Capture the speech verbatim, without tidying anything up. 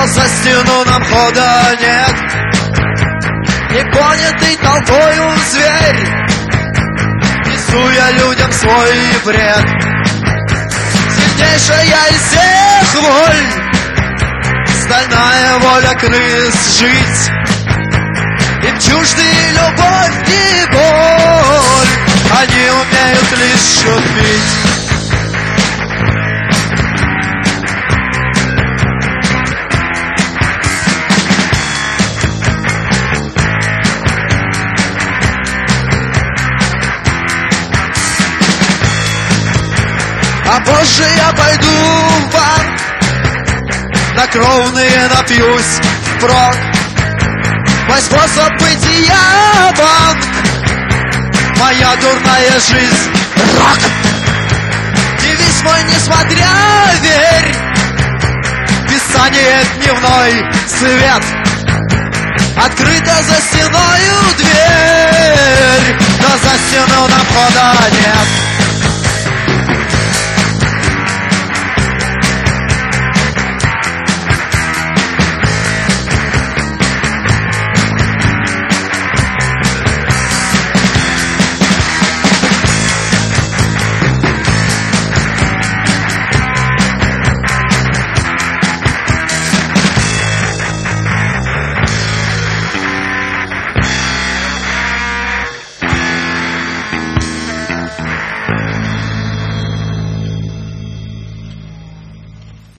но за стену нам хода нет. Непонятый толпою зверь, несу я людям свой бред. Сильнейшая из всех воль, стальная воля крыс жить. Им чужды любовь и боль, они умеют лишь шутить. А позже я пойду в банк, на кровные напьюсь впрок. Мой способ бытия банк, моя дурная жизнь рок. Девиз мой, несмотря, верь, Писание дневной свет. Открыта за стеною дверь, но за стену нам хода нет.